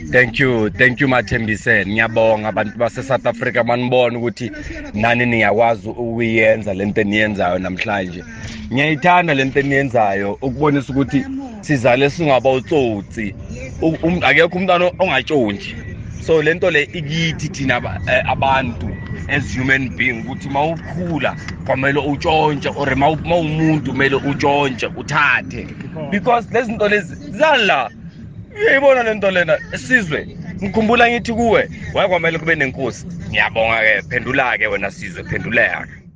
Thank you Mathembiseni. Ngiyabonga abantu base South Africa manibona ukuthi nani niyakwazi ukuyenza lento eniyenzayo namhlanje. Ngiyayithanda lento eniyenzayo ukubonisa ukuthi sizale singaba utsotsi. Akekho umuntu ongatshonji. So lento le ikithi thina abantu as human being ukuthi mawukhula kwamele utshontshe or mawumuntu kumele utshontshe uthathe because lezi zinto lezi zala uyayibona lento lena Sizwe ngikhumbula ngithi kuwe wayekwamele kube nenkosi. Ngiyabonga ke phendula ke wena Sizwe phenduleka.